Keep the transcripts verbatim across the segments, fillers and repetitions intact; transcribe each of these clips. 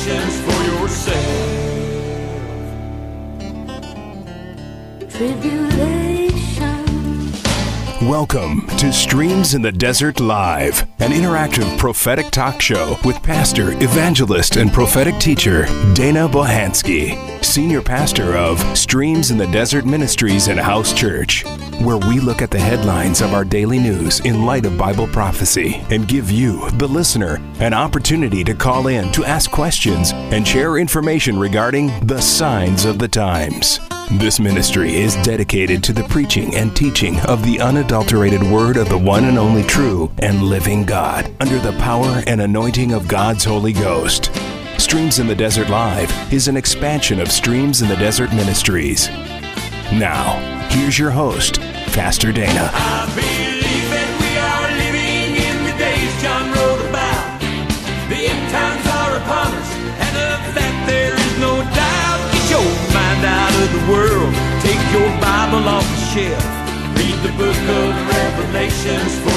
revelations for yourself. Tribulation. Welcome to Streams in the Desert Live, an interactive prophetic talk show with pastor, evangelist, and prophetic teacher Dana Bohansky, senior pastor of Streams in the Desert Ministries and House Church, where we look at the headlines of our daily news in light of Bible prophecy and give you, the listener, an opportunity to call in to ask questions and share information regarding the signs of the times. This ministry is dedicated to the preaching and teaching of the unadulterated word of the one and only true and living God, under the power and anointing of God's Holy Ghost. Streams in the Desert Live is an expansion of Streams in the Desert Ministries. Now, here's your host, Pastor Dana. I believe that we are living in the days John wrote about. The end times are upon us, and of that there is no doubt. Get your mind out of the world, take your Bible off the shelf, read the book of Revelations for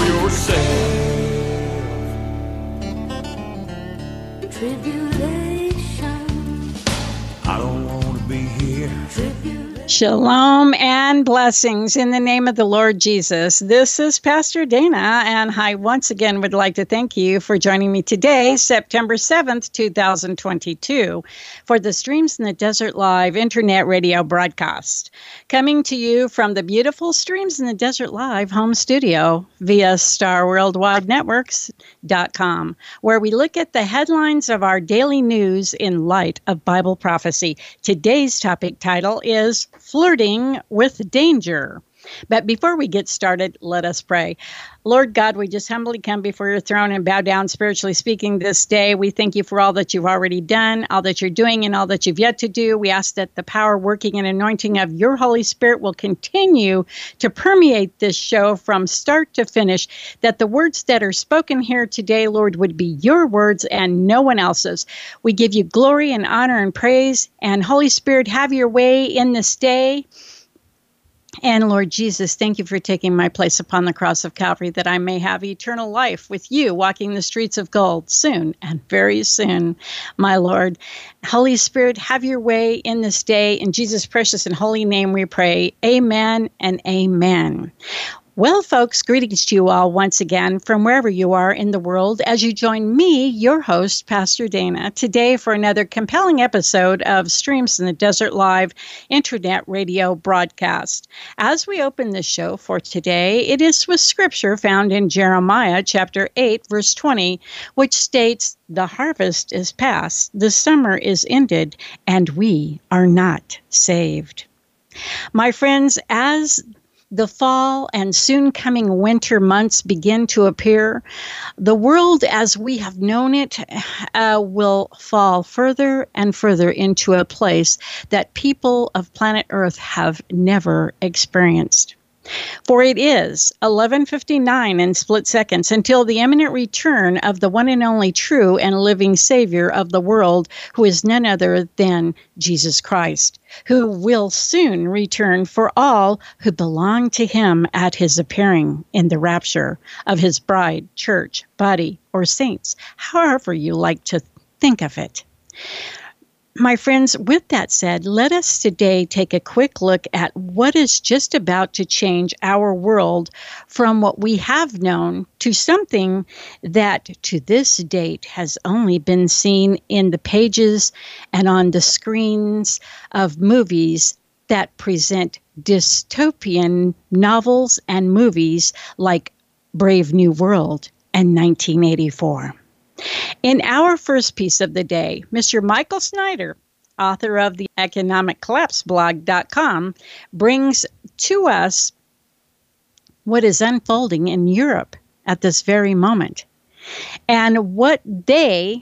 yourself. Tribulation. I don't want to be here. Tribulation. Shalom and blessings in the name of the Lord Jesus. This is Pastor Dana, and I once again would like to thank you for joining me today, September seventh, two thousand twenty-two, for the Streams in the Desert Live Internet Radio broadcast. Coming to you from the beautiful Streams in the Desert Live home studio via star worldwide networks dot com, where we look at the headlines of our daily news in light of Bible prophecy. Today's topic title is Flirting with Danger. But before we get started, let us pray. Lord God, we just humbly come before your throne and bow down, spiritually speaking, this day. We thank you for all that you've already done, all that you're doing, and all that you've yet to do. We ask that the power, working, and anointing of your Holy Spirit will continue to permeate this show from start to finish, that the words that are spoken here today, Lord, would be your words and no one else's. We give you glory and honor and praise, and Holy Spirit, have your way in this day. And Lord Jesus, thank you for taking my place upon the cross of Calvary, that I may have eternal life with you, walking the streets of gold soon and very soon, my Lord. Holy Spirit, have your way in this day. In Jesus' precious and holy name we pray. Amen and amen. Well, folks, greetings to you all once again from wherever you are in the world as you join me, your host, Pastor Dana, today for another compelling episode of Streams in the Desert Live Internet Radio broadcast. As we open this show for today, it is with scripture found in Jeremiah chapter eight, verse twenty, which states, "The harvest is past, the summer is ended, and we are not saved." My friends, as the fall and soon coming winter months begin to appear, the world as we have known it uh, will fall further and further into a place that people of planet Earth have never experienced. For it is eleven fifty-nine in split seconds until the imminent return of the one and only true and living Savior of the world, who is none other than Jesus Christ, who will soon return for all who belong to him at his appearing in the rapture of his bride, church, body, or saints, however you like to think of it. My friends, with that said, let us today take a quick look at what is just about to change our world from what we have known to something that to this date has only been seen in the pages and on the screens of movies that present dystopian novels and movies like Brave New World and nineteen eighty-four. In our first piece of the day, Mister Michael Snyder, author of the economic collapse blog dot com, brings to us what is unfolding in Europe at this very moment. And what they,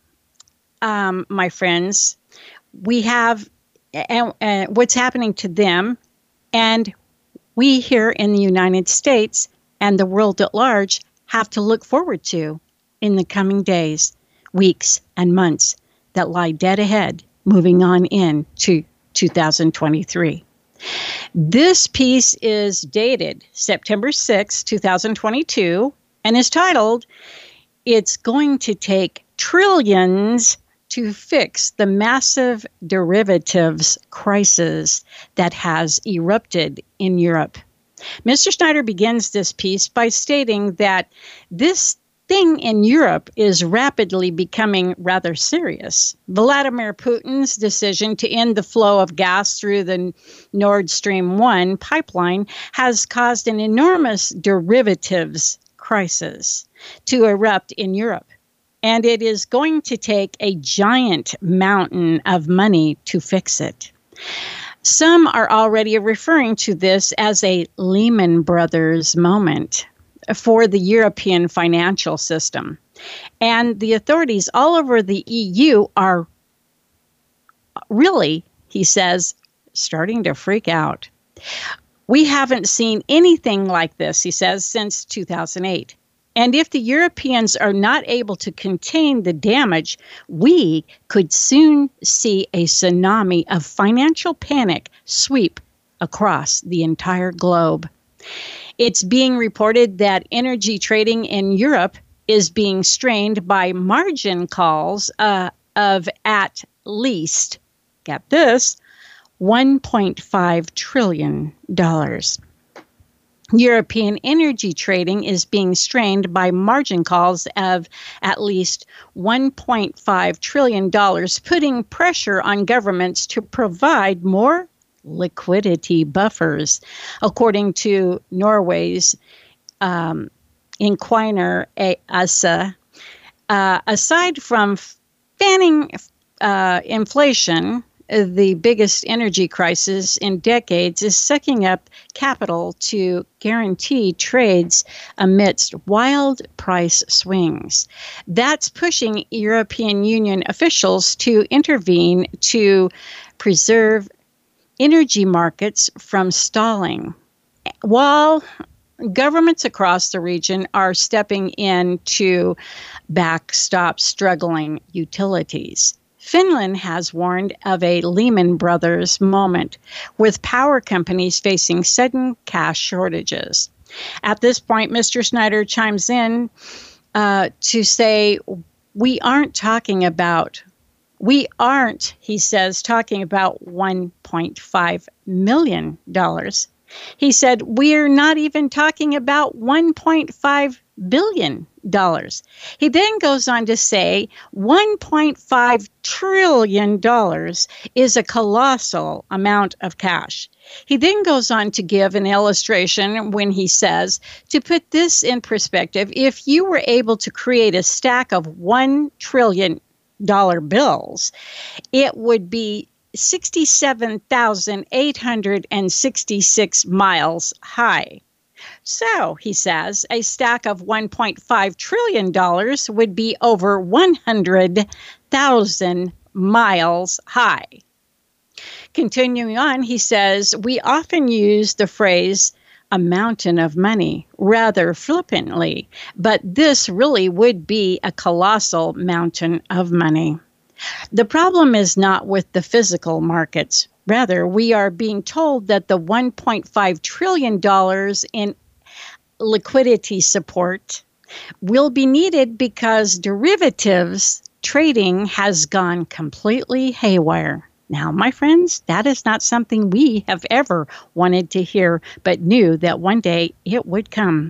um, my friends, we have, uh, uh, what's happening to them, and we here in the United States and the world at large have to look forward to in the coming days, weeks, and months that lie dead ahead, moving on in to two thousand twenty-three. This piece is dated September sixth, two thousand twenty-two, and is titled, "It's Going to Take Trillions to fix the massive derivatives crisis that has erupted in Europe. Mister Snyder begins this piece by stating that this thing in Europe is rapidly becoming rather serious. Vladimir Putin's decision to end the flow of gas through the Nord Stream one pipeline has caused an enormous derivatives crisis to erupt in Europe. And it is going to take a giant mountain of money to fix it. Some are already referring to this as a Lehman Brothers moment for the European financial system. And the authorities all over the E U are really, he says, starting to freak out. We haven't seen anything like this, he says, since two thousand eight. And if the Europeans are not able to contain the damage, we could soon see a tsunami of financial panic sweep across the entire globe. It's being reported that energy trading in Europe is being strained by margin calls uh, of at least, get this, one point five trillion dollars. European energy trading is being strained by margin calls of at least one point five trillion dollars, putting pressure on governments to provide more liquidity buffers, according to Norway's um, Inquiner Asa. Uh, aside from fanning uh, inflation, the biggest energy crisis in decades is sucking up capital to guarantee trades amidst wild price swings. That's pushing European Union officials to intervene to preserve energy markets from stalling, while governments across the region are stepping in to backstop struggling utilities. Finland has warned of a Lehman Brothers moment, with power companies facing sudden cash shortages. At this point, Mister Snyder chimes in uh, to say, we aren't talking about, we aren't, he says, talking about one point five million dollars. He said, we're not even talking about one point five billion dollars. He then goes on to say one point five trillion dollars is a colossal amount of cash. He then goes on to give an illustration when he says, to put this in perspective, if you were able to create a stack of one trillion dollar bills, it would be sixty-seven thousand eight hundred sixty-six miles high. So, he says, a stack of one point five trillion dollars would be over one hundred thousand miles high. Continuing on, he says, we often use the phrase a mountain of money rather flippantly, but this really would be a colossal mountain of money. The problem is not with the physical markets. Rather, we are being told that the one point five trillion dollars in liquidity support will be needed because derivatives trading has gone completely haywire. Now, my friends, that is not something we have ever wanted to hear, but knew that one day it would come.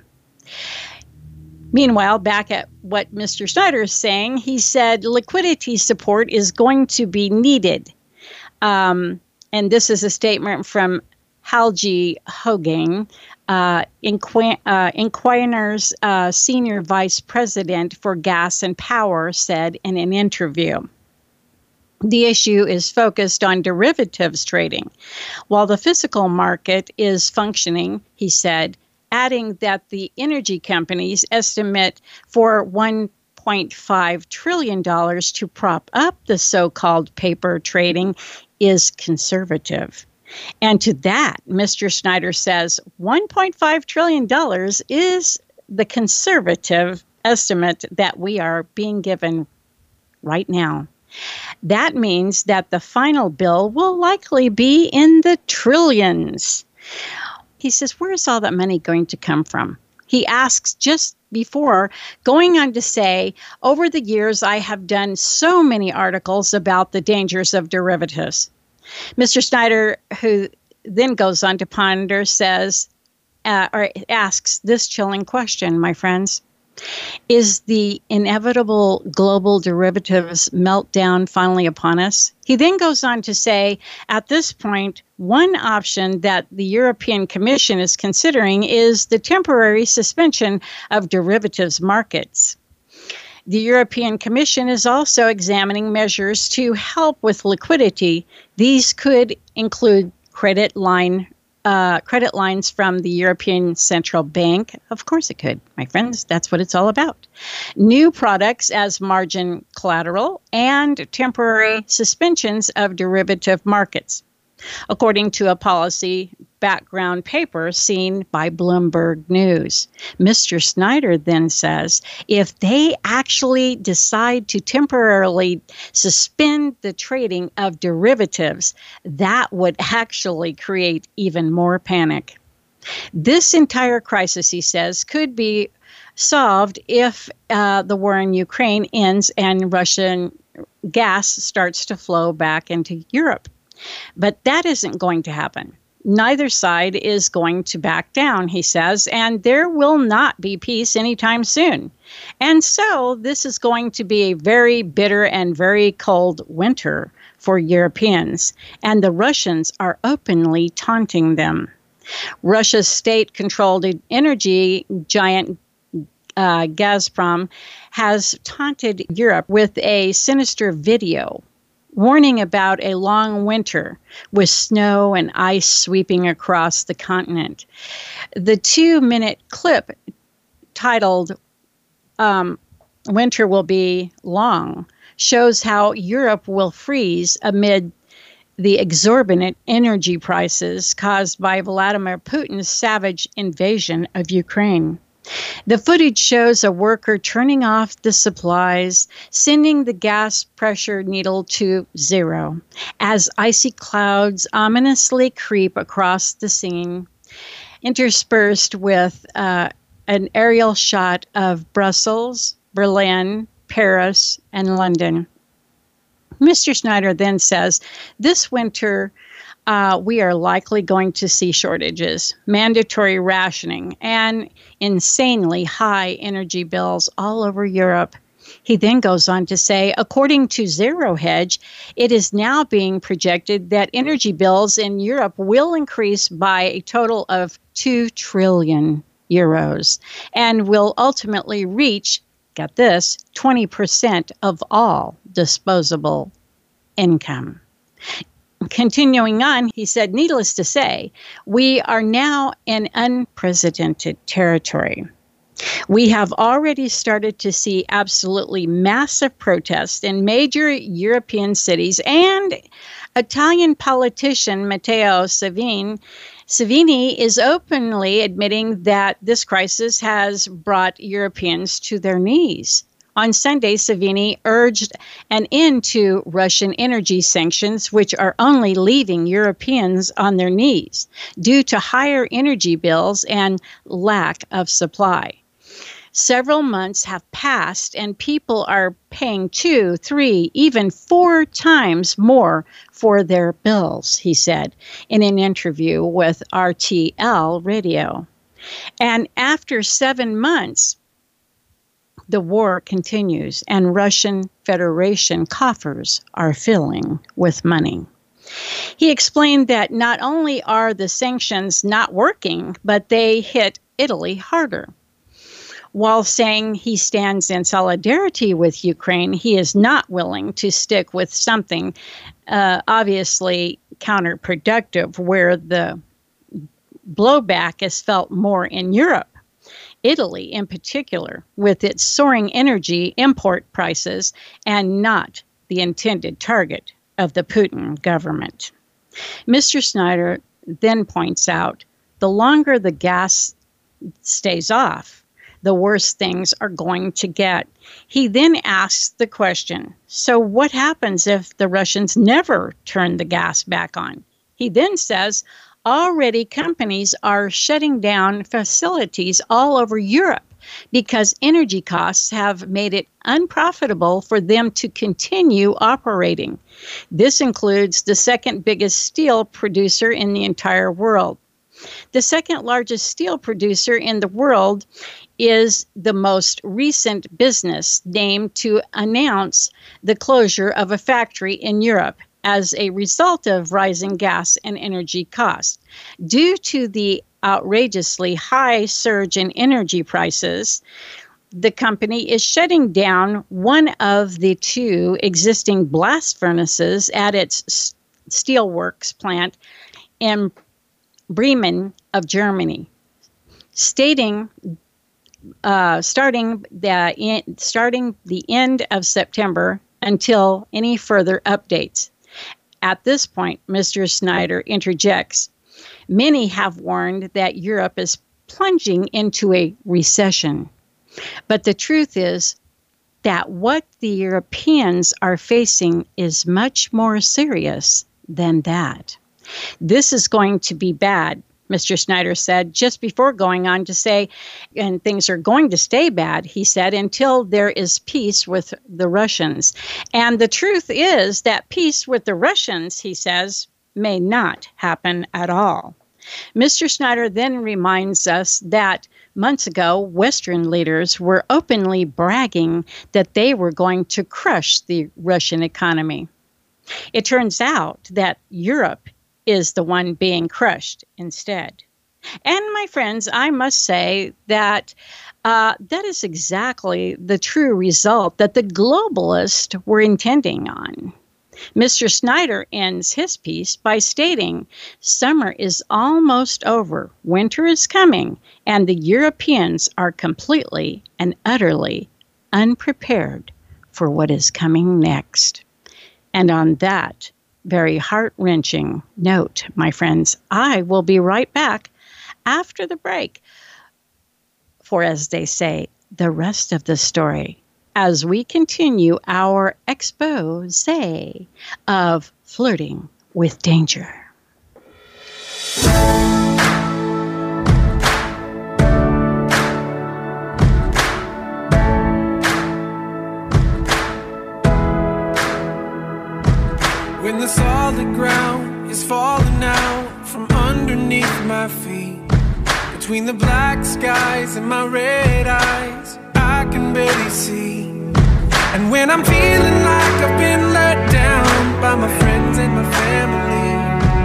Meanwhile, back at what Mister Snyder is saying, he said liquidity support is going to be needed. Um, and this is a statement from Helge Hogang, uh, Inqu- uh, Inquiner's uh, senior vice president for gas and power, said in an interview. The issue is focused on derivatives trading, while the physical market is functioning, he said, adding that the energy companies estimate for one point five trillion dollars to prop up the so-called paper trading is conservative. And to that, Mister Snyder says one point five trillion dollars is the conservative estimate that we are being given right now. That means that the final bill will likely be in the trillions. He says, where is all that money going to come from? He asks just before, going on to say, over the years, I have done so many articles about the dangers of derivatives. Mister Snyder, who then goes on to ponder, says, uh, or asks this chilling question, my friends. Is the inevitable global derivatives meltdown finally upon us? He then goes on to say, at this point, one option that the European Commission is considering is the temporary suspension of derivatives markets. The European Commission is also examining measures to help with liquidity. These could include credit line Uh, credit lines from the European Central Bank. Of course it could, my friends. That's what it's all about. New products as margin collateral and temporary suspensions of derivative markets, according to a policy background paper seen by Bloomberg News. Mister Snyder then says, if they actually decide to temporarily suspend the trading of derivatives, that would actually create even more panic. This entire crisis, he says, could be solved if uh, the war in Ukraine ends and Russian gas starts to flow back into Europe. But that isn't going to happen. Neither side is going to back down, he says, and there will not be peace anytime soon. And so this is going to be a very bitter and very cold winter for Europeans, and the Russians are openly taunting them. Russia's state-controlled energy giant uh, Gazprom has taunted Europe with a sinister video warning about a long winter with snow and ice sweeping across the continent. The two-minute clip titled um, Winter Will Be Long shows how Europe will freeze amid the exorbitant energy prices caused by Vladimir Putin's savage invasion of Ukraine. The footage shows a worker turning off the supplies, sending the gas pressure needle to zero, as icy clouds ominously creep across the scene, interspersed with uh, an aerial shot of Brussels, Berlin, Paris, and London. Mister Snyder then says, this winter, Uh, we are likely going to see shortages, mandatory rationing, and insanely high energy bills all over Europe. He then goes on to say, according to Zero Hedge, it is now being projected that energy bills in Europe will increase by a total of two trillion euros and will ultimately reach, get this, twenty percent of all disposable income. Continuing on, he said, needless to say, we are now in unprecedented territory. We have already started to see absolutely massive protests in major European cities, and Italian politician Matteo Salvini, Salvini is openly admitting that this crisis has brought Europeans to their knees. On Sunday, Salvini urged an end to Russian energy sanctions, which are only leaving Europeans on their knees due to higher energy bills and lack of supply. Several months have passed, and people are paying two, three, even four times more for their bills, he said in an interview with R T L Radio. And after seven months, the war continues, and Russian Federation coffers are filling with money. He explained that not only are the sanctions not working, but they hit Italy harder. While saying he stands in solidarity with Ukraine, he is not willing to stick with something uh, obviously counterproductive, where the blowback is felt more in Europe. Italy, in particular, with its soaring energy import prices, and not the intended target of the Putin government. Mister Snyder then points out, the longer the gas stays off, the worse things are going to get. He then asks the question, so what happens if the Russians never turn the gas back on? He then says, already companies are shutting down facilities all over Europe because energy costs have made it unprofitable for them to continue operating. This includes the second biggest steel producer in the entire world. The second largest steel producer in the world is the most recent business named to announce the closure of a factory in Europe as a result of rising gas and energy costs. Due to the outrageously high surge in energy prices, the company is shutting down one of the two existing blast furnaces at its steelworks plant in Bremen of Germany, stating uh, starting the in, starting the end of September until any further updates. At this point, Mister Snyder interjects, many have warned that Europe is plunging into a recession. But the truth is that what the Europeans are facing is much more serious than that. This is going to be bad, Mister Snyder said, just before going on to say, and things are going to stay bad, he said, until there is peace with the Russians. And the truth is that peace with the Russians, he says, may not happen at all. Mister Snyder then reminds us that months ago, Western leaders were openly bragging that they were going to crush the Russian economy. It turns out that Europe is the one being crushed instead. And my friends, I must say that uh, that is exactly the true result that the globalists were intending on. Mister Snyder ends his piece by stating, summer is almost over, winter is coming, and the Europeans are completely and utterly unprepared for what is coming next. And on that very heart-wrenching note, my friends, I will be right back after the break for, as they say, the rest of the story as we continue our expose of flirting with danger. When the solid ground is falling out from underneath my feet, between the black skies and my red eyes, I can barely see. And when I'm feeling like I've been let down by my friends and my family,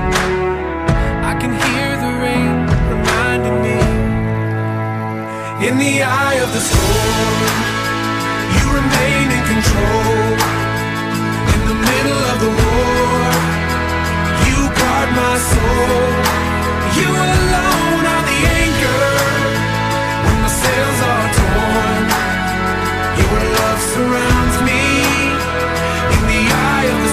I can hear the rain reminding me, in the eye of the storm, you remain in control. In the middle of the war, you guard my soul. You alone are the anchor when my sails are torn. Your love surrounds me in the eye of the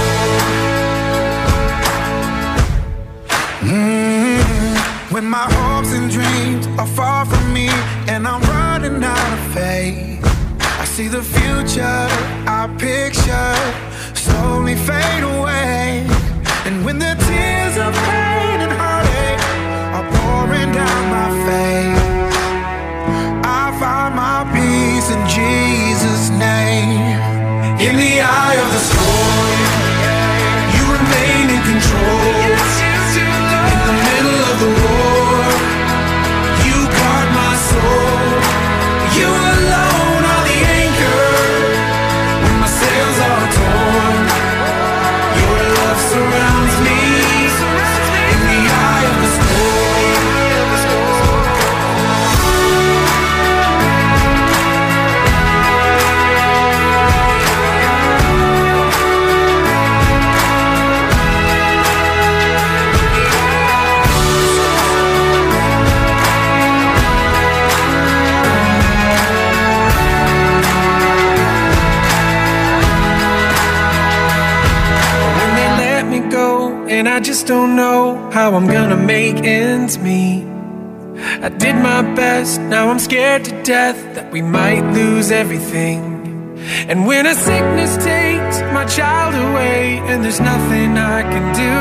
storm. Mm-hmm. When my hopes and dreams are far from me and I'm running out of faith, I see the future I picture slowly fade away. And when the tears of pain and heartache are pouring down my face, I find my peace in Jesus' name. In the eye of the storm, you remain in control. In the middle of the war, you guard my soul. You alone are the anchor when my sails are torn. Your love surrounds me in the eye of the storm. And I just don't know how I'm gonna make ends meet. I did my best, now I'm scared to death that we might lose everything. And when a sickness takes my child away and there's nothing I can do,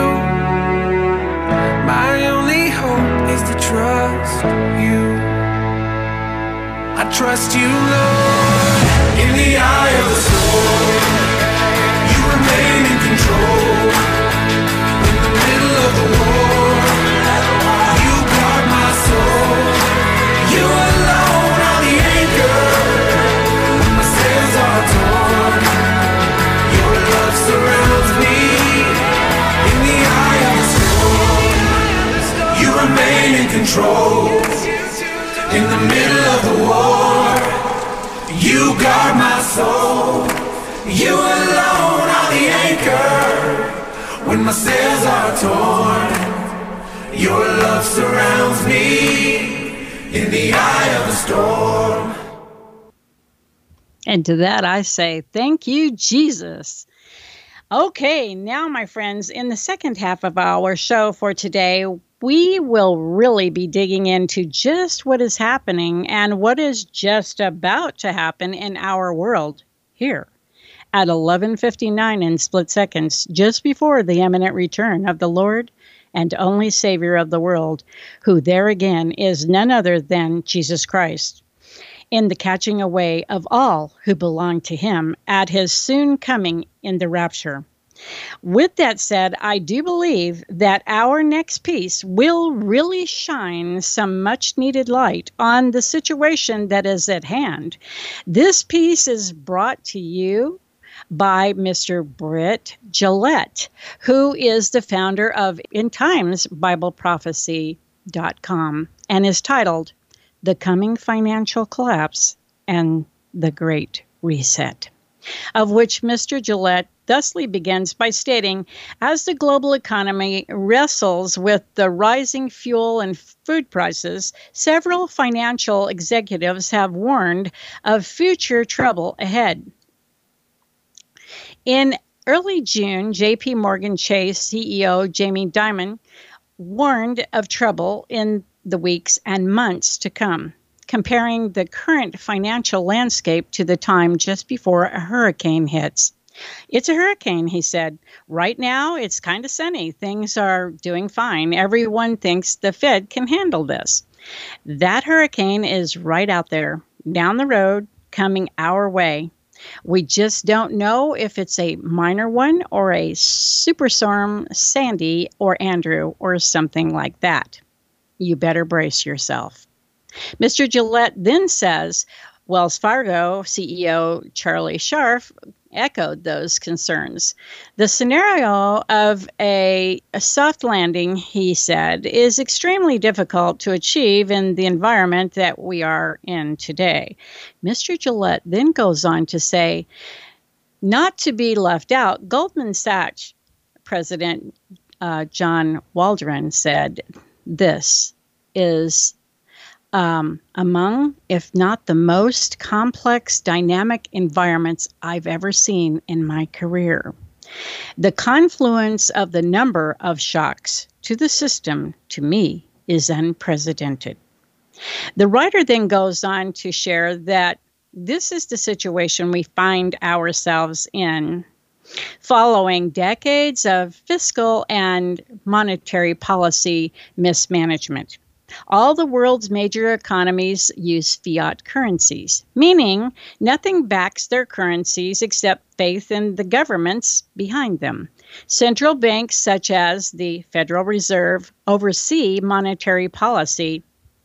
my only hope is to trust you. trust you, Lord. In the eye of the storm, you remain in control. In the middle of the war, you guard my soul. You alone are the anchor when my sails are torn. Your love surrounds me. In the eye of the storm, you remain in control. In the middle of the war, you guard my soul. You alone are the anchor when my sails are torn. Your love surrounds me in the eye of the storm. And to that I say, thank you, Jesus. Okay, now, my friends, in the second half of our show for today, we will really be digging into just what is happening and what is just about to happen in our world here at eleven fifty-nine in split seconds, just before the imminent return of the Lord and only Savior of the world, who there again is none other than Jesus Christ, in the catching away of all who belong to him at his soon coming in the rapture. With that said, I do believe that our next piece will really shine some much needed light on the situation that is at hand. This piece is brought to you by Mister Britt Gillette, who is the founder of End Times Bible Prophecy dot com, and is titled The Coming Financial Collapse and the Great Reset, of which Mister Gillette thusly begins by stating, as the global economy wrestles with the rising fuel and food prices, several financial executives have warned of future trouble ahead. In early June, J P Morgan Chase C E O Jamie Dimon warned of trouble in the weeks and months to come, comparing the current financial landscape to the time just before a hurricane hits. It's a hurricane, he said. Right now, it's kind of sunny. Things are doing fine. Everyone thinks the Fed can handle this. That hurricane is right out there, down the road, coming our way. We just don't know if it's a minor one or a superstorm Sandy or Andrew or something like that. You better brace yourself. Mister Gillette then says Wells Fargo C E O Charlie Scharf echoed those concerns. The scenario of a, a soft landing, he said, is extremely difficult to achieve in the environment that we are in today. Mister Gillette then goes on to say, not to be left out, Goldman Sachs President uh, John Waldron said, this is Um, among, if not the most complex, dynamic environments I've ever seen in my career. The confluence of the number of shocks to the system, to me, is unprecedented. The writer then goes on to share that this is the situation we find ourselves in following decades of fiscal and monetary policy mismanagement. All the world's major economies use fiat currencies, meaning nothing backs their currencies except faith in the governments behind them. Central banks such as the Federal Reserve oversee monetary policy,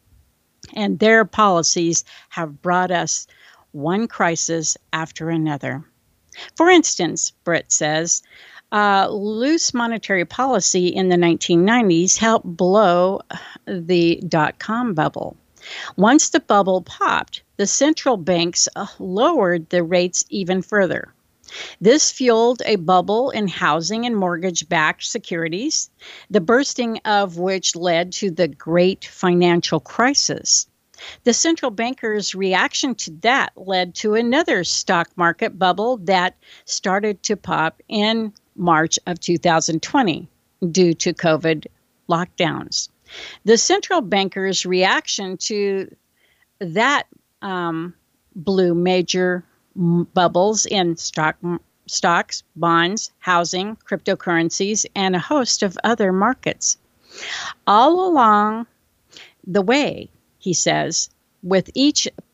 and their policies have brought us one crisis after another. For instance, Britt says, Uh, loose monetary policy in the nineteen nineties helped blow the dot-com bubble. Once the bubble popped, the central banks uh, lowered the rates even further. This fueled a bubble in housing and mortgage-backed securities, the bursting of which led to the Great Financial Crisis. The central bankers' reaction to that led to another stock market bubble that started to pop in March of two thousand twenty due to COVID lockdowns. The central bankers' reaction to that um, blew major m- bubbles in stock, m- stocks, bonds, housing, cryptocurrencies, and a host of other markets. All along the way, he says, with each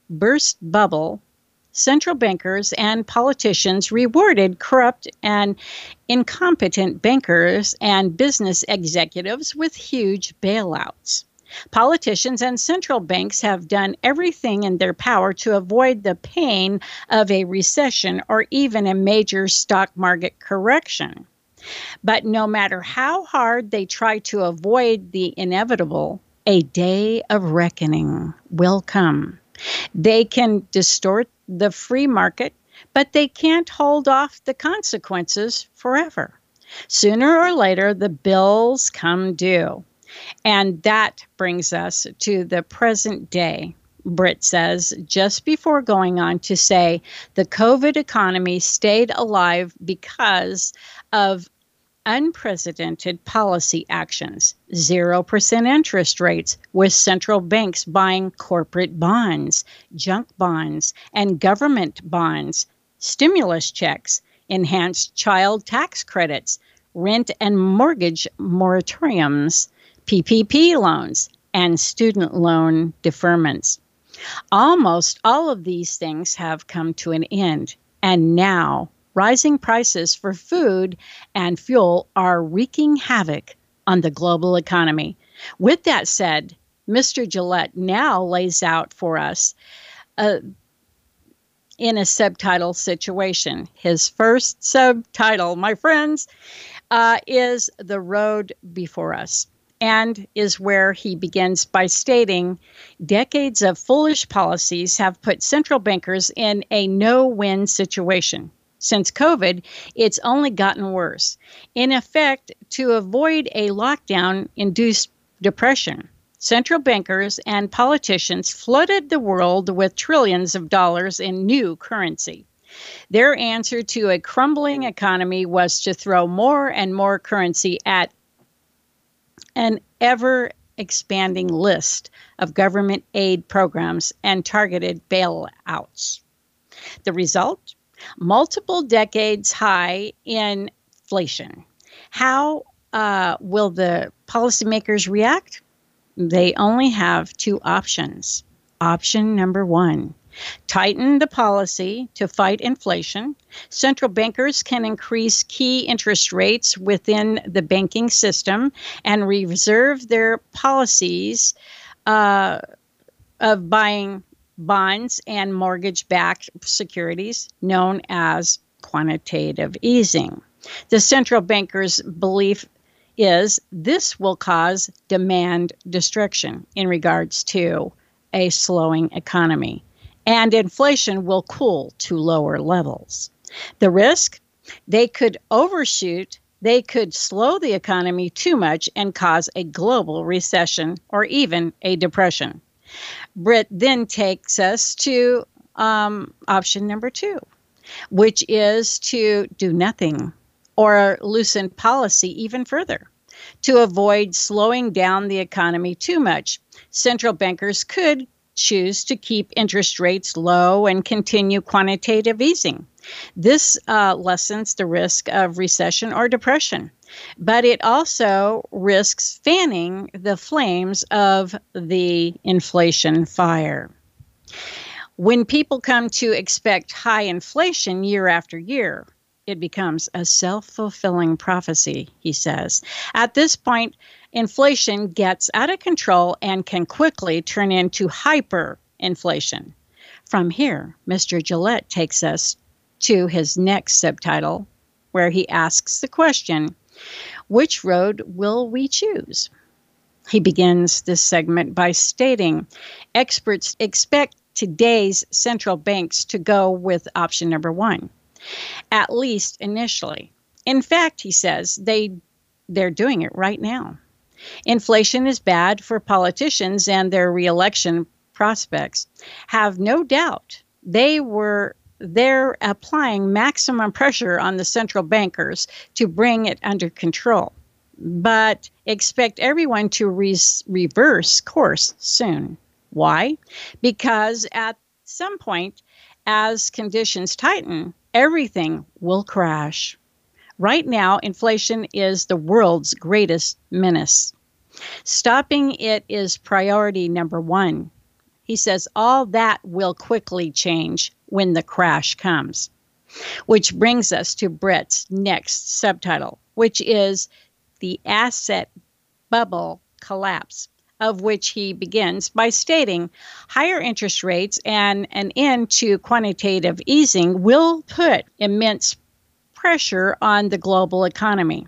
burst bubble, central bankers and politicians rewarded corrupt and incompetent bankers and business executives with huge bailouts. Politicians and central banks have done everything in their power to avoid the pain of a recession or even a major stock market correction. But no matter how hard they try to avoid the inevitable, a day of reckoning will come. They can distort the free market, but they can't hold off the consequences forever. Sooner or later, the bills come due. And that brings us to the present day. Britt says, just before going on to say the COVID economy stayed alive because of unprecedented policy actions, zero percent interest rates with central banks buying corporate bonds, junk bonds, and government bonds, stimulus checks, enhanced child tax credits, rent and mortgage moratoriums, P P P loans, and student loan deferments. Almost all of these things have come to an end, and now rising prices for food and fuel are wreaking havoc on the global economy. With that said, Mister Gillette now lays out for us uh, in a subtitle situation. His first subtitle, my friends, uh, is The Road Before Us, and is where he begins by stating, decades of foolish policies have put central bankers in a no-win situation. Since COVID, it's only gotten worse. In effect, to avoid a lockdown-induced depression, central bankers and politicians flooded the world with trillions of dollars in new currency. Their answer to a crumbling economy was to throw more and more currency at an ever-expanding list of government aid programs and targeted bailouts. The result? Multiple decades high inflation. How uh, will the policymakers react? They only have two options. Option number one, tighten the policy to fight inflation. Central bankers can increase key interest rates within the banking system and reserve their policies uh, of buying bonds and mortgage-backed securities, known as quantitative easing. The central bankers' belief is this will cause demand destruction in regards to a slowing economy, and inflation will cool to lower levels. The risk? They could overshoot, they could slow the economy too much and cause a global recession or even a depression. Britt then takes us to um, option number two, which is to do nothing or loosen policy even further. To avoid slowing down the economy too much, central bankers could choose to keep interest rates low and continue quantitative easing. This uh, lessens the risk of recession or depression, but it also risks fanning the flames of the inflation fire. When people come to expect high inflation year after year, it becomes a self-fulfilling prophecy, he says. At this point, inflation gets out of control and can quickly turn into hyperinflation. From here, Mister Gillette takes us to his next subtitle, where he asks the question, which road will we choose? He begins this segment by stating, experts expect today's central banks to go with option number one, at least initially. In fact, he says, they, they're doing it right now. Inflation is bad for politicians and their reelection prospects. Have no doubt they were they're applying maximum pressure on the central bankers to bring it under control, but expect everyone to re- reverse course soon. Why? Because at some point, as conditions tighten, everything will crash. Right now, inflation is the world's greatest menace. Stopping it is priority number one. he says all that will quickly change when the crash comes. Which brings us to Brett's next subtitle, which is the asset bubble collapse, of which he begins by stating higher interest rates and an end to quantitative easing will put immense pressure on the global economy.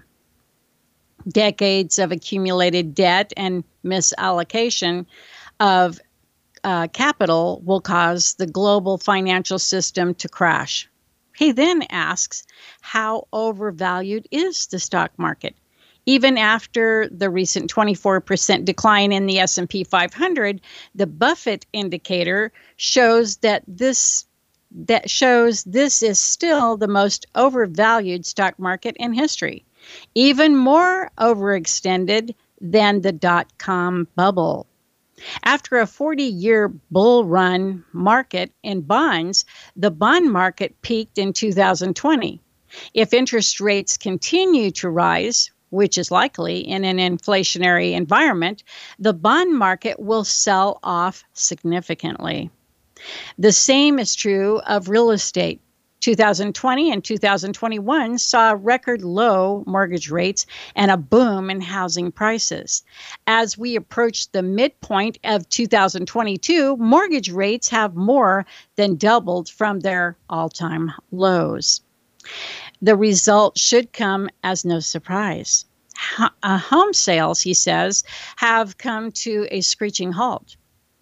Decades of accumulated debt and misallocation of uh, capital will cause the global financial system to crash. He then asks, how overvalued is the stock market? Even after the recent twenty-four percent decline in the S and P five hundred, the Buffett indicator shows that this that shows this is still the most overvalued stock market in history, even more overextended than the dot-com bubble. After a forty-year bull run market in bonds, the bond market peaked in two thousand twenty. If interest rates continue to rise, which is likely in an inflationary environment, the bond market will sell off significantly. The same is true of real estate. two thousand twenty and two thousand twenty-one saw record low mortgage rates and a boom in housing prices. As we approach the midpoint of two thousand twenty-two, mortgage rates have more than doubled from their all-time lows. The result should come as no surprise. Uh, home sales, he says, have come to a screeching halt.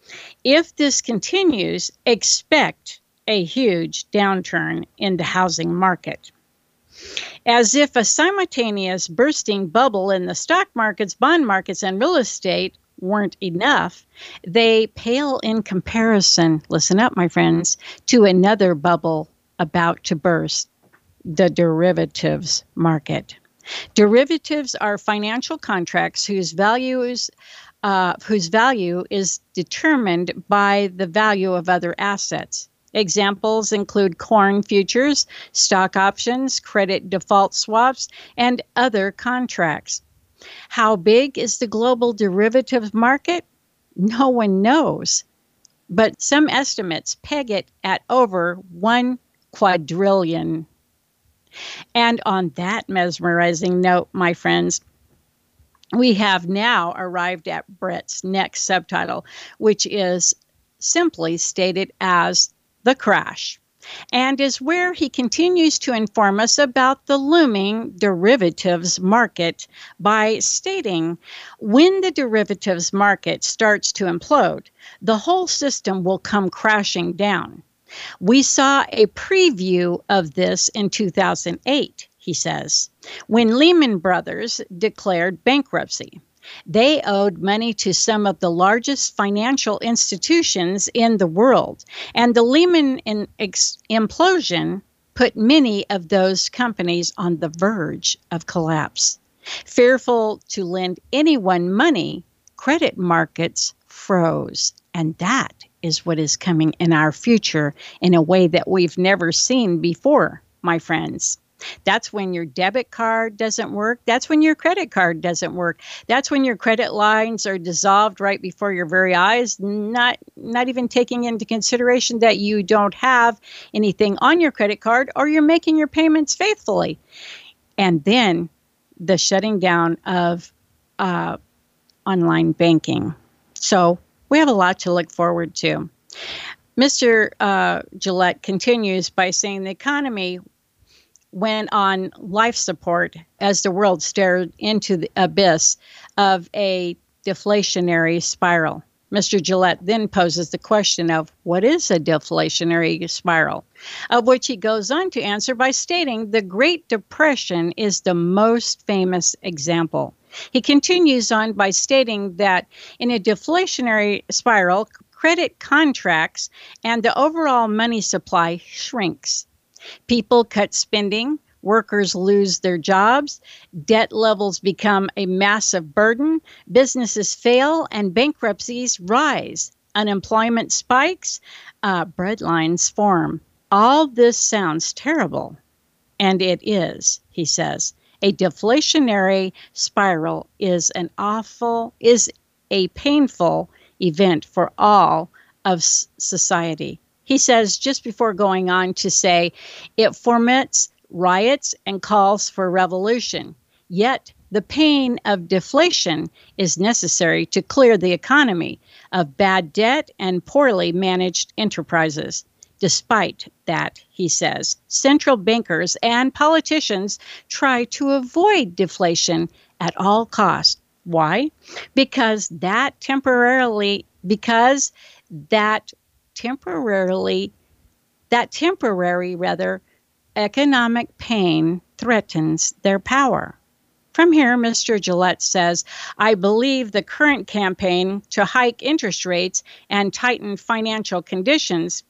If this continues, expect a huge downturn in the housing market. As if a simultaneous bursting bubble in the stock markets, bond markets, and real estate weren't enough, they pale in comparison, listen up, my friends, to another bubble about to burst, the derivatives market. Derivatives are financial contracts whose values, uh, whose value is determined by the value of other assets. Examples include corn futures, stock options, credit default swaps, and other contracts. How big is the global derivatives market? No one knows, but some estimates peg it at over one quadrillion. And on that mesmerizing note, my friends, we have now arrived at Brett's next subtitle, which is simply stated as The Crash, and is where he continues to inform us about the looming derivatives market by stating, when the derivatives market starts to implode, the whole system will come crashing down. We saw a preview of this in two thousand eight, he says, when Lehman Brothers declared bankruptcy. They owed money to some of the largest financial institutions in the world, and the Lehman in ex- implosion put many of those companies on the verge of collapse. Fearful to lend anyone money, credit markets froze, and that is what is coming in our future in a way that we've never seen before, my friends. That's when your debit card doesn't work. That's when your credit card doesn't work. That's when your credit lines are dissolved right before your very eyes, not, not even taking into consideration that you don't have anything on your credit card or you're making your payments faithfully. And then the shutting down of uh, online banking. So we have a lot to look forward to. Mister Uh, Gillette continues by saying the economy went on life support as the world stared into the abyss of a deflationary spiral. Mister Gillette then poses the question of what is a deflationary spiral, of which he goes on to answer by stating the Great Depression is the most famous example. He continues on by stating that in a deflationary spiral, credit contracts and the overall money supply shrinks. People cut spending, workers lose their jobs, debt levels become a massive burden, businesses fail, and bankruptcies rise. Unemployment spikes, uh, breadlines form. All this sounds terrible, and it is, he says. A deflationary spiral is an awful, is a painful event for all of s- society. He says, just before going on to say, it foments riots and calls for revolution. Yet, the pain of deflation is necessary to clear the economy of bad debt and poorly managed enterprises. Despite that, he says, central bankers and politicians try to avoid deflation at all costs. Why? Because that temporarily, because that temporarily, that temporary, rather, economic pain threatens their power. From here, Mister Gillette says, I believe the current campaign to hike interest rates and tighten financial conditions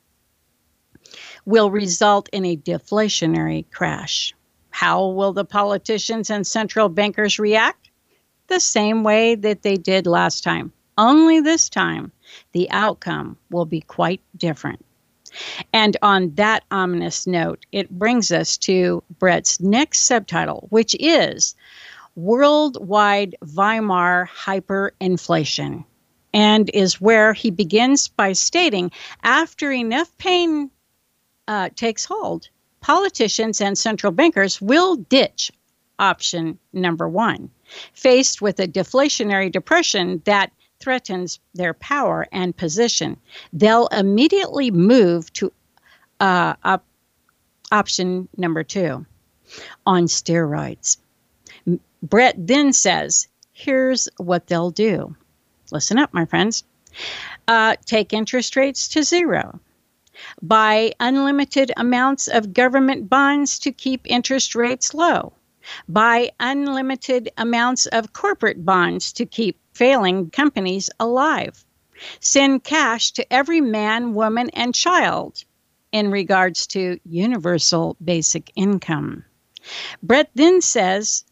will result in a deflationary crash. How will the politicians and central bankers react? The same way that they did last time. Only this time, the outcome will be quite different. And on that ominous note, it brings us to Brett's next subtitle, which is Worldwide Weimar Hyperinflation, and is where he begins by stating, after enough pain uh, takes hold, politicians and central bankers will ditch option number one. Faced with a deflationary depression that threatens their power and position, they'll immediately move to uh, op- option number two, on steroids. Brett then says, here's what they'll do. Listen up, my friends. Uh, take interest rates to zero. Buy unlimited amounts of government bonds to keep interest rates low. Buy unlimited amounts of corporate bonds to keep failing companies alive. Send cash to every man, woman, and child in regards to universal basic income. Brett then says,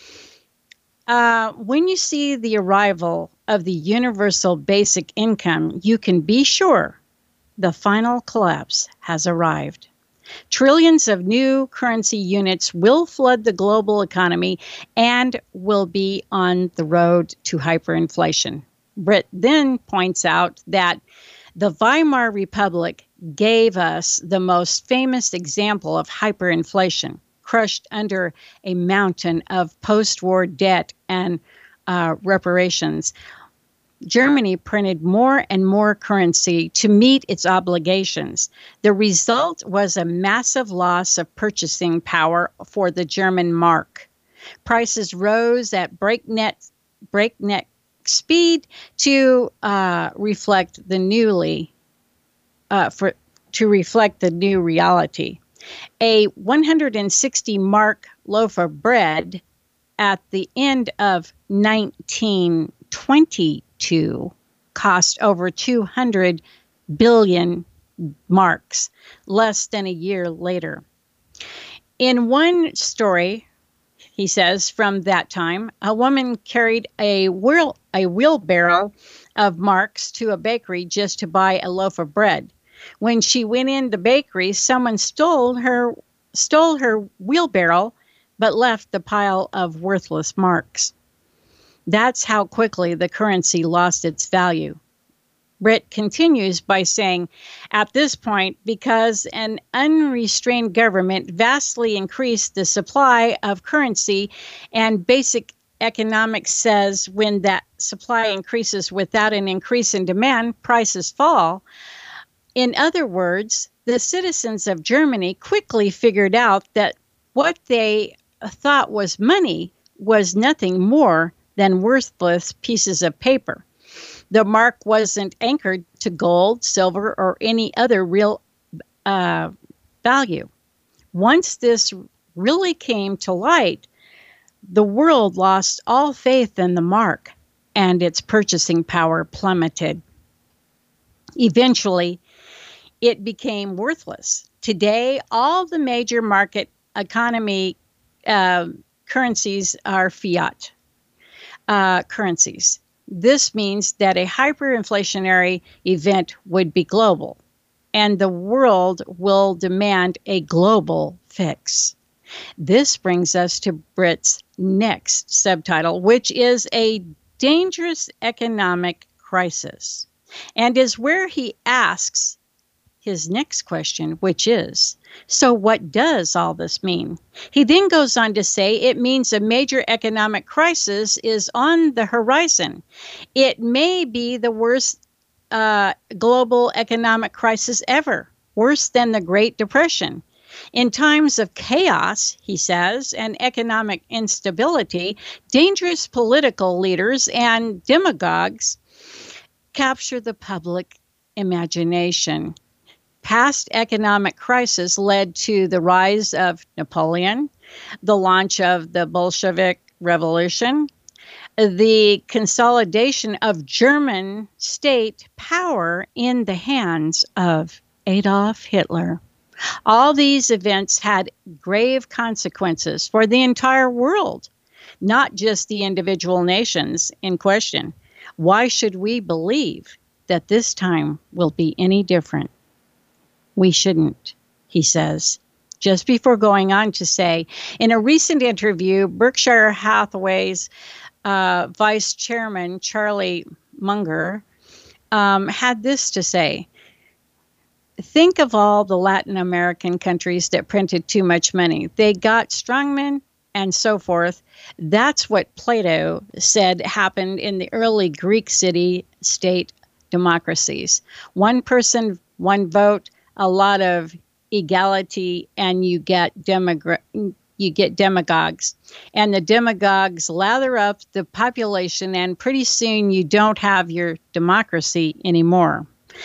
uh, when you see the arrival of the universal basic income, you can be sure the final collapse has arrived. Trillions of new currency units will flood the global economy and will be on the road to hyperinflation. Britt then points out that the Weimar Republic gave us the most famous example of hyperinflation, crushed under a mountain of post-war debt and uh, reparations. Germany printed more and more currency to meet its obligations. The result was a massive loss of purchasing power for the German mark. Prices rose at breakneck, breakneck speed to uh, reflect the newly uh, for to reflect the new reality. A one hundred sixty mark loaf of bread at the end of nineteen twenty-two cost over two hundred billion marks, less than a year later. In one story, he says, from that time, a woman carried a wheel, a wheelbarrow of marks to a bakery just to buy a loaf of bread. When she went in the bakery, someone stole her stole her wheelbarrow, but left the pile of worthless marks. That's how quickly the currency lost its value. Britt continues by saying, at this point, because an unrestrained government vastly increased the supply of currency, and basic economics says when that supply increases without an increase in demand, prices fall. In other words, the citizens of Germany quickly figured out that what they thought was money was nothing more than worthless pieces of paper. The mark wasn't anchored to gold, silver, or any other real uh, value. Once this really came to light, the world lost all faith in the mark, and its purchasing power plummeted. Eventually, it became worthless. Today, all the major market economy uh, currencies are fiat uh, currencies. This means that a hyperinflationary event would be global, and the world will demand a global fix. This brings us to Britt's next subtitle, which is a dangerous economic crisis. and is where he asks his next question, which is, so what does all this mean? He then goes on to say it means a major economic crisis is on the horizon. It may be the worst uh, global economic crisis ever, worse than the Great Depression. In times of chaos, he says, and economic instability, dangerous political leaders and demagogues capture the public imagination. Past economic crises led to the rise of Napoleon, the launch of the Bolshevik Revolution, the consolidation of German state power in the hands of Adolf Hitler. All these events had grave consequences for the entire world, not just the individual nations in question. Why should we believe that this time will be any different? We shouldn't, he says, just before going on to say, in a recent interview, Berkshire Hathaway's uh, vice chairman, Charlie Munger, um, had this to say: think of all the Latin American countries that printed too much money. They got strongmen and so forth. That's what Plato said happened in the early Greek city-state democracies. One person, one vote, a lot of equality, and you get demogra- you get demagogues. And the demagogues lather up the population, and pretty soon you don't have your democracy anymore.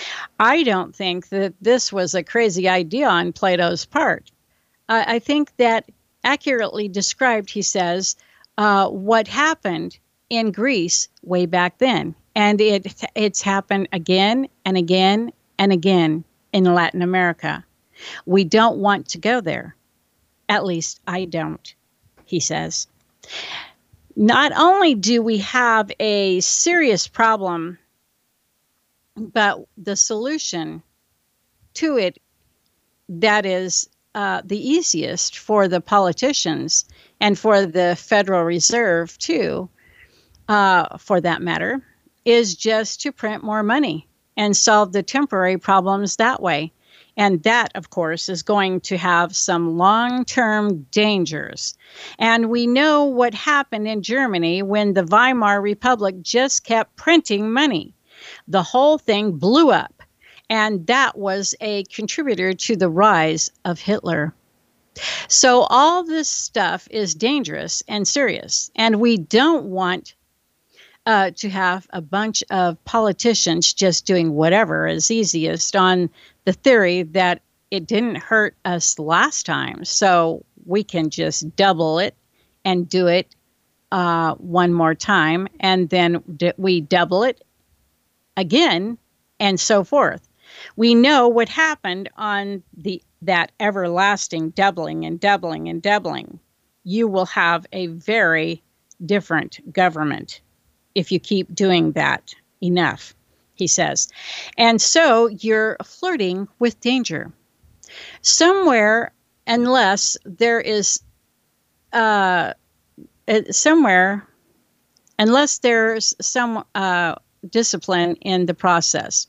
I don't think that this was a crazy idea on Plato's part. Uh, I think that accurately described, he says, uh, what happened in Greece way back then. And it it's happened again and again and again in Latin America. We don't want to go there. At least I don't, he says. Not only do we have a serious problem, but the solution to it that is uh, the easiest for the politicians and for the Federal Reserve too, uh, for that matter, is just to print more money and solve the temporary problems that way. And that, of course, is going to have some long-term dangers. And we know what happened in Germany when the Weimar Republic just kept printing money. The whole thing blew up. And that was a contributor to the rise of Hitler. So all this stuff is dangerous and serious. And we don't want Uh, to have a bunch of politicians just doing whatever is easiest on the theory that it didn't hurt us last time, so we can just double it and do it uh, one more time, and then d- we double it again, and so forth. We know what happened on the that everlasting doubling and doubling and doubling. You will have a very different government if you keep doing that enough, he says. And so you're flirting with danger. Somewhere, unless there is, uh, somewhere, unless there's some uh, discipline in the process.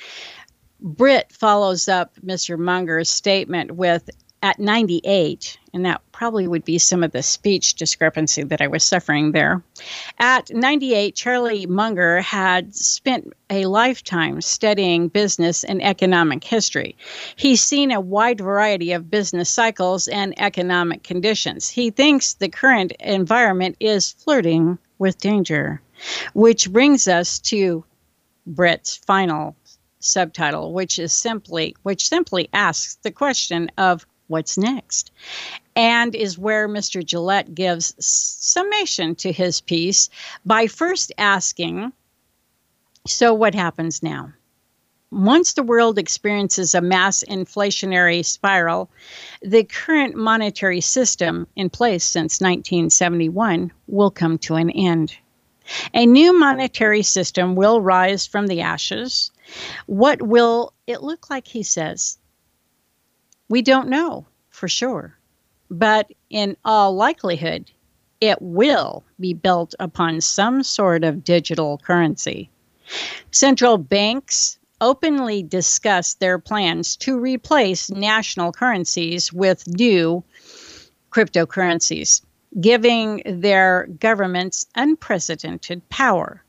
Britt follows up Mister Munger's statement with, at ninety-eight, and that probably would be some of the speech discrepancy that I was suffering there. At ninety-eight, Charlie Munger had spent a lifetime studying business and economic history. He's seen a wide variety of business cycles and economic conditions. He thinks the current environment is flirting with danger, which brings us to Britt's final subtitle, which is simply, which simply asks the question of what's next, and is where Mister Gillette gives summation to his piece by first asking, so what happens now? Once the world experiences a mass inflationary spiral, the current monetary system in place since nineteen seventy-one will come to an end. A new monetary system will rise from the ashes. What will it look like, he says? We don't know for sure, but in all likelihood, it will be built upon some sort of digital currency. Central banks openly discuss their plans to replace national currencies with new cryptocurrencies, giving their governments unprecedented power.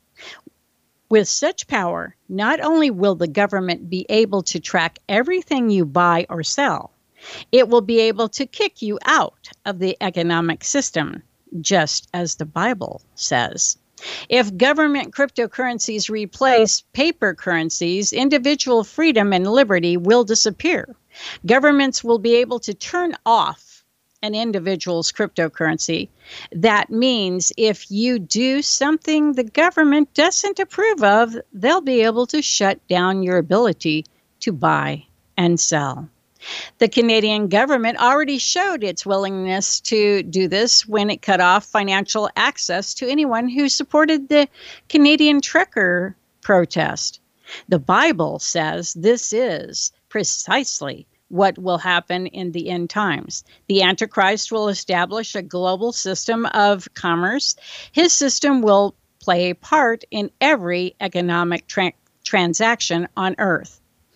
With such power, not only will the government be able to track everything you buy or sell, it will be able to kick you out of the economic system, just as the Bible says. If government cryptocurrencies replace paper currencies, individual freedom and liberty will disappear. Governments will be able to turn off an individual's cryptocurrency. That means if you do something the government doesn't approve of, they'll be able to shut down your ability to buy and sell. The Canadian government already showed its willingness to do this when it cut off financial access to anyone who supported the Canadian trucker protest. The Bible says this is precisely what will happen in the end times. The Antichrist will establish a global system of commerce. His system will play a part in every economic tra- transaction on earth.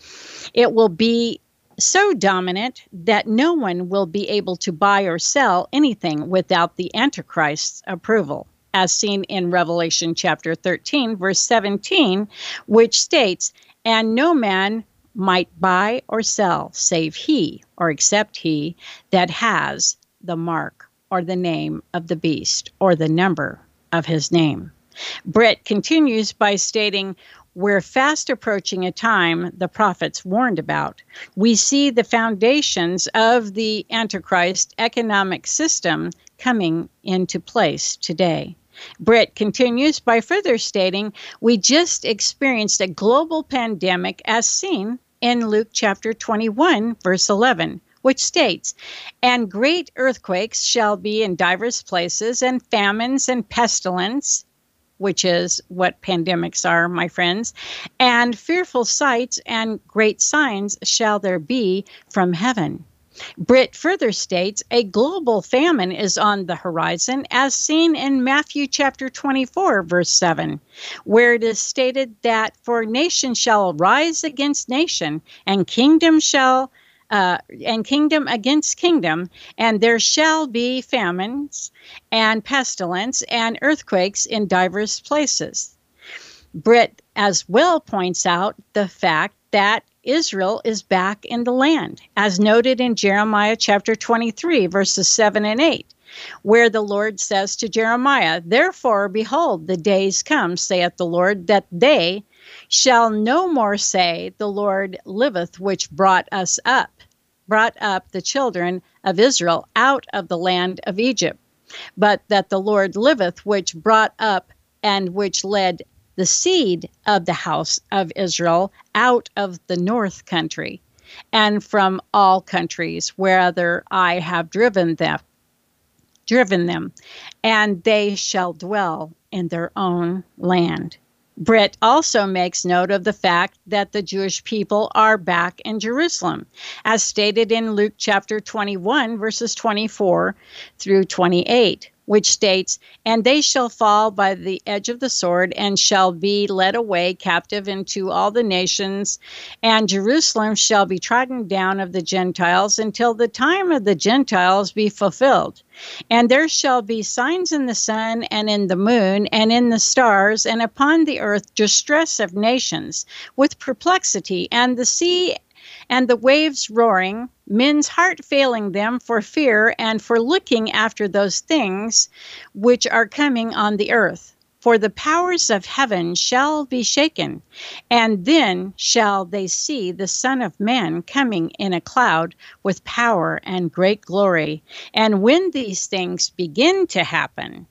It will be so dominant that no one will be able to buy or sell anything without the Antichrist's approval, as seen in Revelation chapter thirteen, verse seventeen, which states, "And no man might buy or sell, save he, or except he, that has the mark or the name of the beast, or the number of his name." Brett continues by stating, "We're fast approaching a time the prophets warned about. We see the foundations of the Antichrist economic system coming into place today." Brett continues by further stating, "We just experienced a global pandemic as seen in Luke chapter twenty-one, verse eleven, which states, "And great earthquakes shall be in divers places, and famines and pestilence," which is what pandemics are, my friends, "and fearful sights and great signs shall there be from heaven." Britt further states a global famine is on the horizon, as seen in Matthew chapter twenty-four, verse seven, where it is stated that "For nation shall rise against nation, and kingdom shall uh, and kingdom against kingdom, and there shall be famines and pestilence and earthquakes in divers places." Britt as well points out the fact that Israel is back in the land, as noted in Jeremiah chapter twenty-three, verses seven and eight, where the Lord says to Jeremiah, "Therefore, behold, the days come, saith the Lord, that they shall no more say, The Lord liveth, which brought us up, brought up the children of Israel out of the land of Egypt, but that the Lord liveth, which brought up and which led the seed of the house of Israel out of the north country, and from all countries wherever I have driven them, driven them, and they shall dwell in their own land." Britt also makes note of the fact that the Jewish people are back in Jerusalem, as stated in Luke chapter twenty-one, verses twenty-four through twenty-eight, which states, "And they shall fall by the edge of the sword, and shall be led away captive into all the nations, and Jerusalem shall be trodden down of the Gentiles until the time of the Gentiles be fulfilled. And there shall be signs in the sun, and in the moon, and in the stars, and upon the earth distress of nations, with perplexity, and the sea and the waves roaring, men's heart failing them for fear and for looking after those things which are coming on the earth. For the powers of heaven shall be shaken, and then shall they see the Son of Man coming in a cloud with power and great glory. And when these things begin to happen,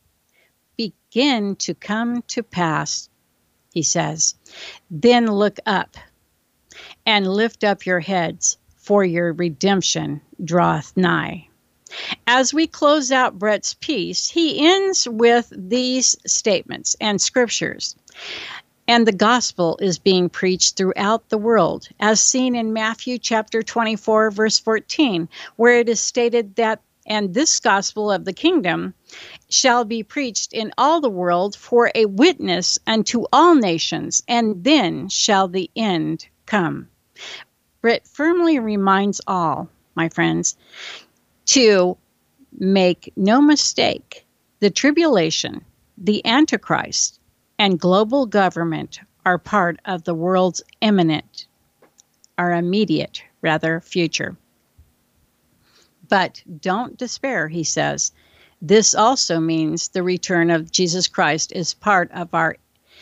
begin to come to pass," he says, "then look up and lift up your heads, for your redemption draweth nigh." As we close out Brett's piece, he ends with these statements and scriptures. "And the gospel is being preached throughout the world, as seen in Matthew chapter twenty-four, verse fourteen, where it is stated that And this gospel of the kingdom shall be preached in all the world for a witness unto all nations, and then shall the end come. Britt firmly reminds all, my friends, to make no mistake, the tribulation, the Antichrist, and global government are part of the world's imminent, or immediate, rather, future. But don't despair, he says. This also means the return of Jesus Christ is part of our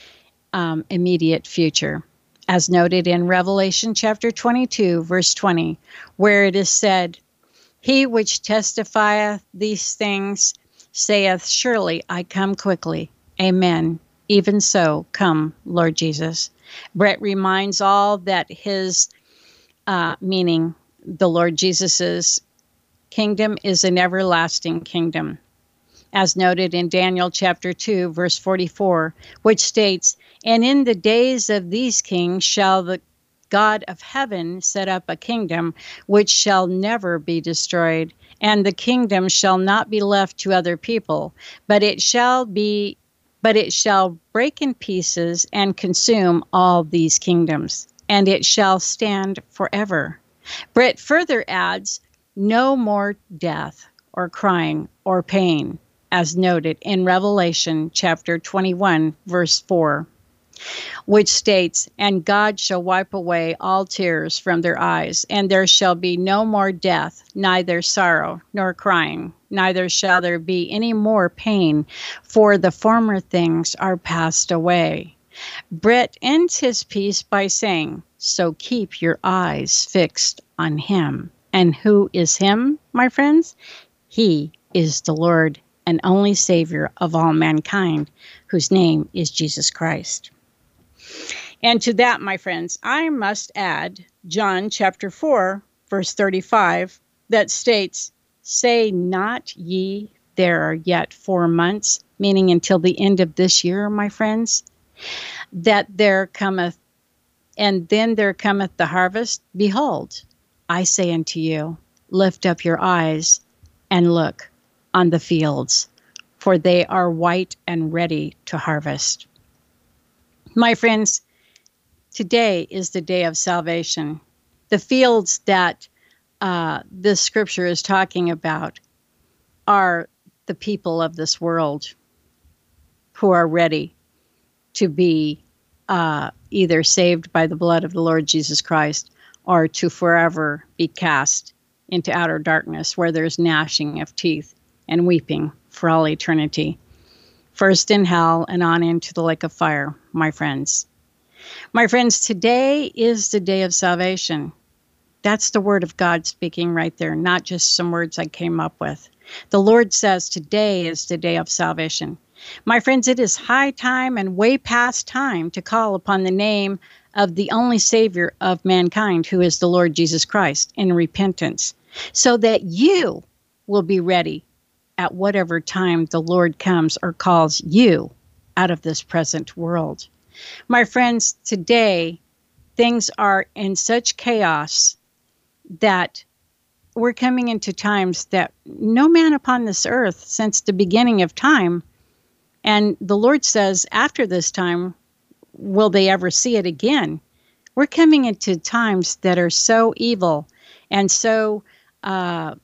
um, immediate future, as noted in Revelation chapter twenty-two, verse twenty, where it is said, He which testifieth these things saith, Surely I come quickly. Amen. Even so, come, Lord Jesus. Brett reminds all that his, uh, meaning the Lord Jesus's kingdom is an everlasting kingdom, as noted in Daniel chapter two, verse forty-four, which states, And in the days of these kings shall the God of heaven set up a kingdom which shall never be destroyed, and the kingdom shall not be left to other people, but it shall be, but it shall break in pieces and consume all these kingdoms, and it shall stand forever. Brett further adds, No more death or crying or pain, as noted in Revelation chapter twenty-one, verse four. Which states, And God shall wipe away all tears from their eyes, and there shall be no more death, neither sorrow nor crying, neither shall there be any more pain, for the former things are passed away. Brett ends his piece by saying, So keep your eyes fixed on him. And who is him, my friends? He is the Lord and only Savior of all mankind, whose name is Jesus Christ. And to that, my friends, I must add John chapter four, verse thirty-five, that states, Say not ye, there are yet four months, meaning until the end of this year, my friends, that there cometh, and then there cometh the harvest. Behold, I say unto you, lift up your eyes and look on the fields, for they are white and ready to harvest. My friends, today is the day of salvation. The fields that uh, this scripture is talking about are the people of this world who are ready to be uh, either saved by the blood of the Lord Jesus Christ or to forever be cast into outer darkness where there's gnashing of teeth and weeping for all eternity. First in hell and on into the lake of fire, my friends. My friends, today is the day of salvation. That's the word of God speaking right there, not just some words I came up with. The Lord says today is the day of salvation. My friends, it is high time and way past time to call upon the name of the only Savior of mankind, who is the Lord Jesus Christ, in repentance, so that you will be ready at whatever time the Lord comes or calls you out of this present world. My friends, today, things are in such chaos that we're coming into times that no man upon this earth since the beginning of time, and the Lord says after this time, will they ever see it again? We're coming into times that are so evil and so uh,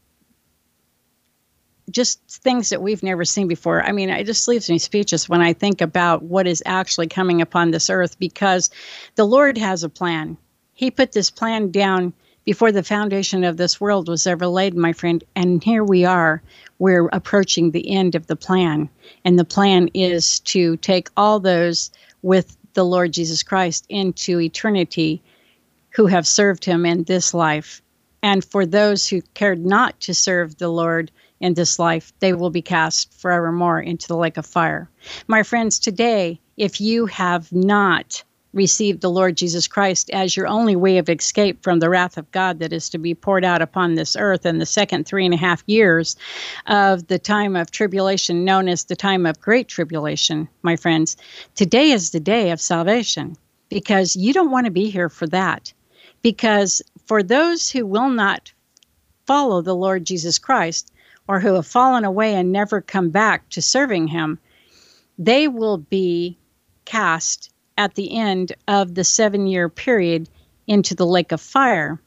just things that we've never seen before. I mean, it just leaves me speechless when I think about what is actually coming upon this earth, because the Lord has a plan. He put this plan down before the foundation of this world was ever laid, my friend. And here we are. We're approaching the end of the plan. And the plan is to take all those with the Lord Jesus Christ into eternity who have served him in this life. And for those who cared not to serve the Lord in this life, they will be cast forevermore into the lake of fire. My friends, today, if you have not received the Lord Jesus Christ as your only way of escape from the wrath of God that is to be poured out upon this earth in the second three and a half years of the time of tribulation, known as the time of great tribulation, my friends, today is the day of salvation, because you don't want to be here for that. Because for those who will not follow the Lord Jesus Christ, or who have fallen away and never come back to serving him, they will be cast at the end of the seven-year period into the lake of fire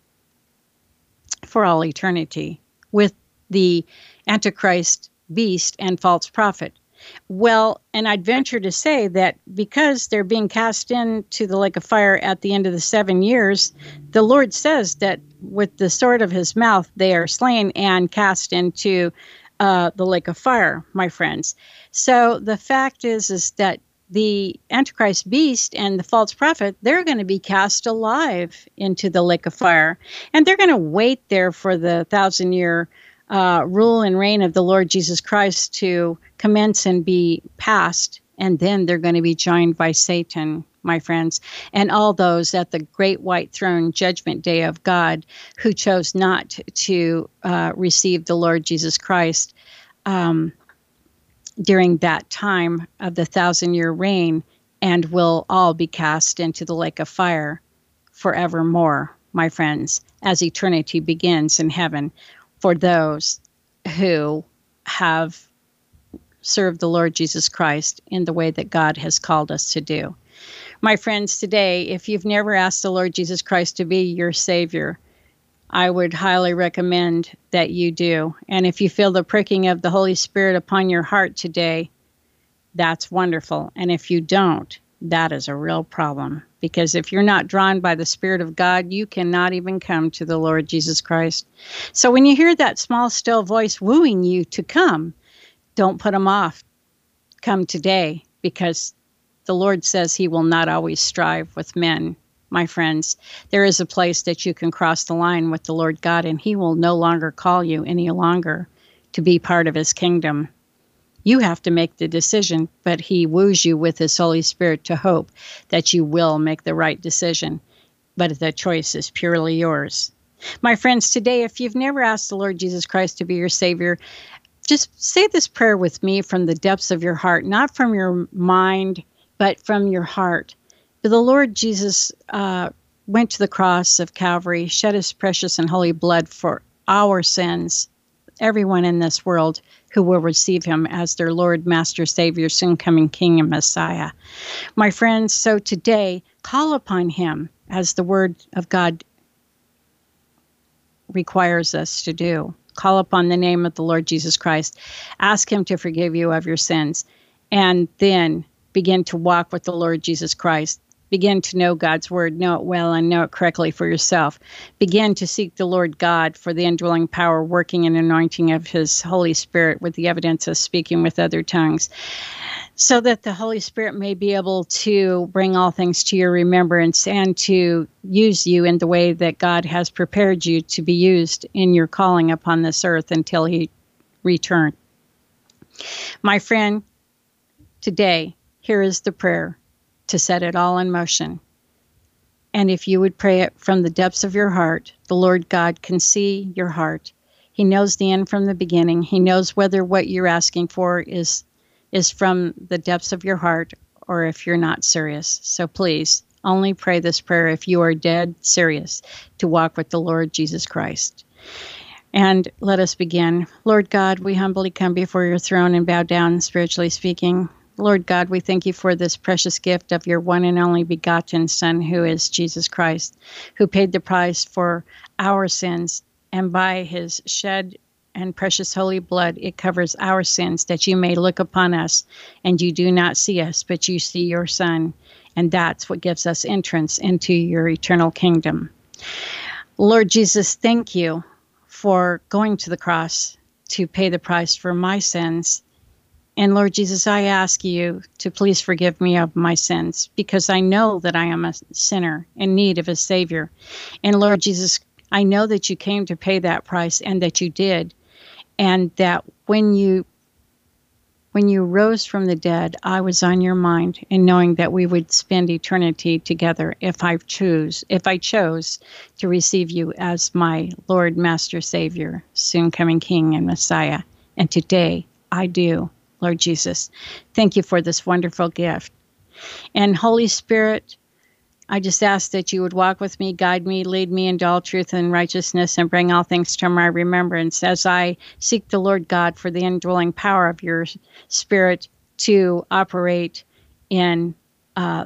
for all eternity with the Antichrist, beast, and false prophet. Well, and I'd venture to say that because they're being cast into the lake of fire at the end of the seven years, the Lord says that with the sword of his mouth, they are slain and cast into uh, the lake of fire, my friends. So the fact is, is that the Antichrist beast and the false prophet, they're going to be cast alive into the lake of fire. And they're going to wait there for the thousand year uh, rule and reign of the Lord Jesus Christ to commence and be passed. And then they're going to be joined by Satan, my friends, and all those at the great white throne judgment day of God who chose not to uh, receive the Lord Jesus Christ um, during that time of the thousand-year reign, and will all be cast into the lake of fire forevermore, my friends, as eternity begins in heaven for those who have served the Lord Jesus Christ in the way that God has called us to do. My friends, today, if you've never asked the Lord Jesus Christ to be your Savior, I would highly recommend that you do. And if you feel the pricking of the Holy Spirit upon your heart today, that's wonderful. And if you don't, that is a real problem. Because if you're not drawn by the Spirit of God, you cannot even come to the Lord Jesus Christ. So when you hear that small, still voice wooing you to come, don't put them off. Come today, because the Lord says he will not always strive with men. My friends, there is a place that you can cross the line with the Lord God, and he will no longer call you any longer to be part of his kingdom. You have to make the decision, but he woos you with his Holy Spirit to hope that you will make the right decision. But the choice is purely yours. My friends, today, if you've never asked the Lord Jesus Christ to be your Savior, just say this prayer with me from the depths of your heart, not from your mind, but from your heart. The Lord Jesus uh, went to the cross of Calvary, shed his precious and holy blood for our sins, everyone in this world who will receive him as their Lord, Master, Savior, soon coming King and Messiah. My friends, so today, call upon him as the word of God requires us to do. Call upon the name of the Lord Jesus Christ. Ask him to forgive you of your sins, and then begin to walk with the Lord Jesus Christ. Begin to know God's word, know it well, and know it correctly for yourself. Begin to seek the Lord God for the indwelling power, working and anointing of his Holy Spirit with the evidence of speaking with other tongues, so that the Holy Spirit may be able to bring all things to your remembrance and to use you in the way that God has prepared you to be used in your calling upon this earth until he return. My friend, today, here is the prayer to set it all in motion. And if you would pray it from the depths of your heart, the Lord God can see your heart. He knows the end from the beginning. He knows whether what you're asking for is is from the depths of your heart or if you're not serious. So please, only pray this prayer if you are dead serious to walk with the Lord Jesus Christ. And let us begin. Lord God, we humbly come before your throne and bow down, spiritually speaking. Lord God, we thank you for this precious gift of your one and only begotten Son, who is Jesus Christ, who paid the price for our sins, and by his shed and precious holy blood, it covers our sins, that you may look upon us, and you do not see us, but you see your Son, and that's what gives us entrance into your eternal kingdom. Lord Jesus, thank you for going to the cross to pay the price for my sins. And Lord Jesus, I ask you to please forgive me of my sins, because I know that I am a sinner in need of a Savior. And Lord Jesus, I know that you came to pay that price, and that you did. And that when you when you rose from the dead, I was on your mind, and knowing that we would spend eternity together if I choose, if I chose to receive you as my Lord, Master, Savior, soon coming King and Messiah. And today I do. Lord Jesus, thank you for this wonderful gift. And Holy Spirit, I just ask that you would walk with me, guide me, lead me into all truth and righteousness, and bring all things to my remembrance as I seek the Lord God for the indwelling power of your Spirit to operate in uh,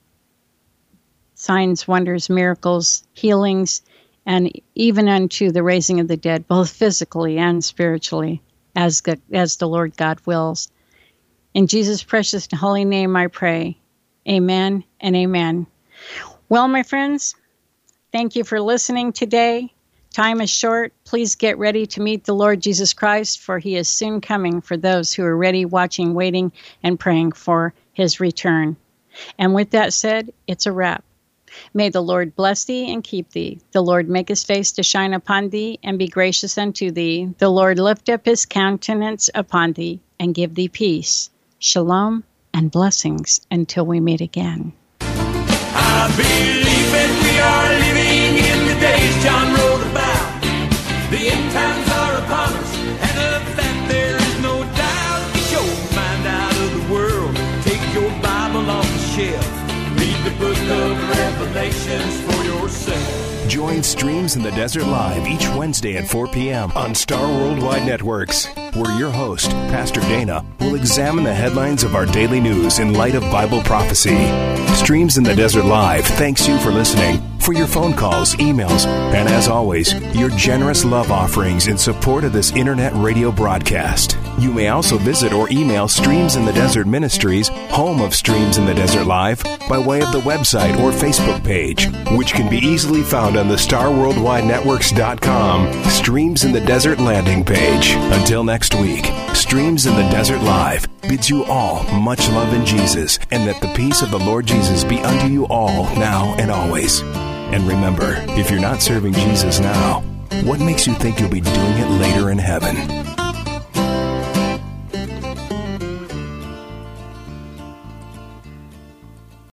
signs, wonders, miracles, healings, and even unto the raising of the dead, both physically and spiritually, as good, as the Lord God wills. In Jesus' precious and holy name I pray. Amen and amen. Well, my friends, thank you for listening today. Time is short. Please get ready to meet the Lord Jesus Christ, for he is soon coming for those who are ready, watching, waiting, and praying for his return. And with that said, it's a wrap. May the Lord bless thee and keep thee. The Lord make his face to shine upon thee and be gracious unto thee. The Lord lift up his countenance upon thee and give thee peace. Shalom and blessings until we meet again. I believe that we are living in the days John wrote about. The end times are upon us, and of that there is no doubt. Get your mind out of the world. Take your Bible off the shelf. Read the book of Revelations for yourself. Join Streams in the Desert Live each Wednesday at four p.m. on Star Worldwide Networks, where your host, Pastor Dana, will examine the headlines of our daily news in light of Bible prophecy. Streams in the Desert Live thanks you for listening, for your phone calls, emails, and as always, your generous love offerings in support of this internet radio broadcast. You may also visit or email Streams in the Desert Ministries, home of Streams in the Desert Live, by way of the website or Facebook page, which can be easily found on the star worldwide networks dot com Streams in the Desert landing page. Until next week, Streams in the Desert Live bids you all much love in Jesus, and that the peace of the Lord Jesus be unto you all now and always. And remember, if you're not serving Jesus now, what makes you think you'll be doing it later in heaven?